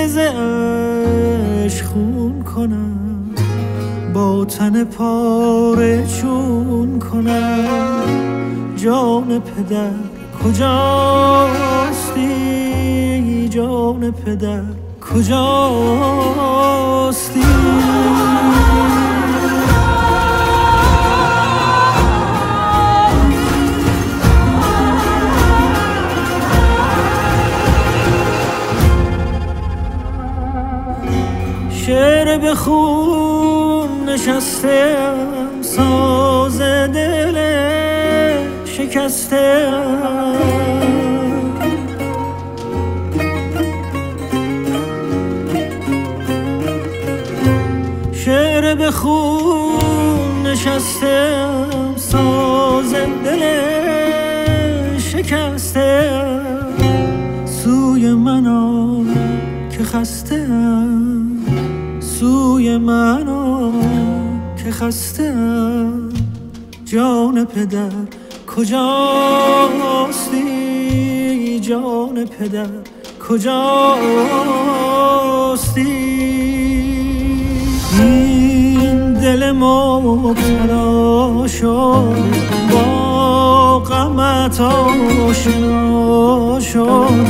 ز عشق خون کنم، با تن پاره چون کنم. جان پدر کجاستی؟ جان پدر کجاستی؟ شعر به خون نشستم، ساز دل شکستم. شعر به خون نشستم، ساز دل شکستم. سوی من آ که خستم، سوی من آ که خستم. جان پدر کجاستی؟ جان پدر کجاستی؟ این دل مبتلا شد، با غمت آشنا شد.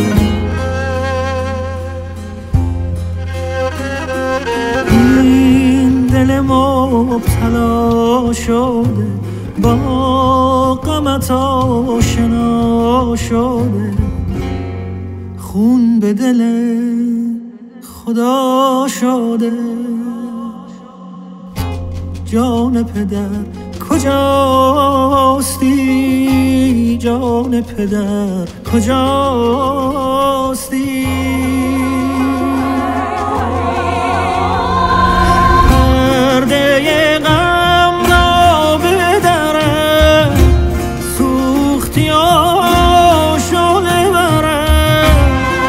این دل مبتلا شده، با غمت آشنا شده. خون به دل خدا شده. جان پدر کجاستی؟ جان پدر کجاستی؟ پرده غم را بدرم، سوختی آشاله برم.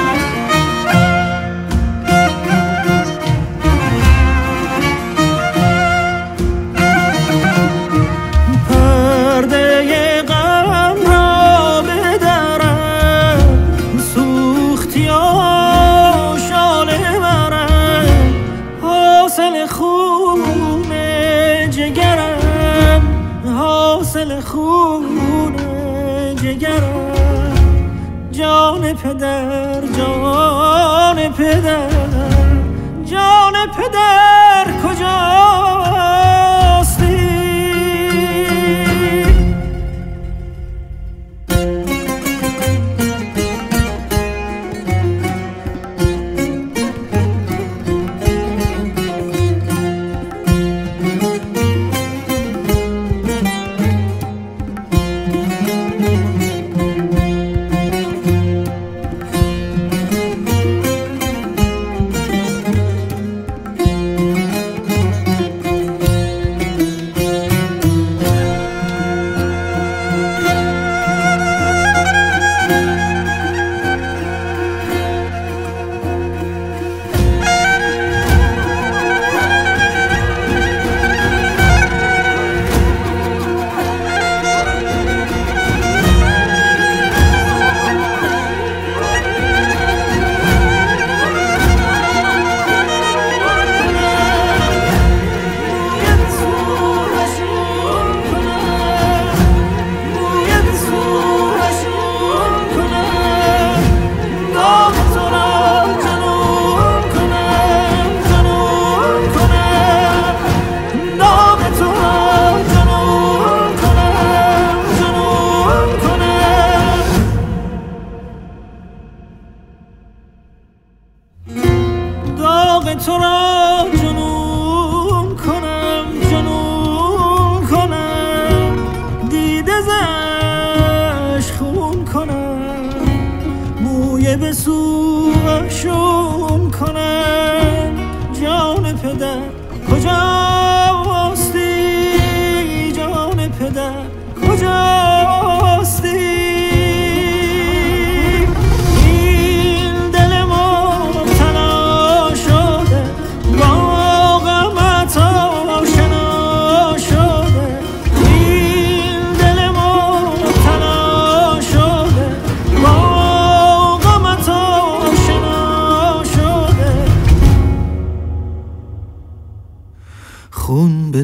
پرده غم را بدرم، سوختی آشاله برم. حاصل خون جگرم، حاصل خون جگرم. جان پدر، جان پدر، جان پدر کجاستی؟ تو را جنون کنم، جنون کنم. دیده ز عشق خون کنم، موی به سوشون کنم. جان پدر کجاستی؟ جان پدر کجاستی؟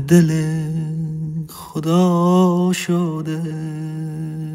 دل خدا شده.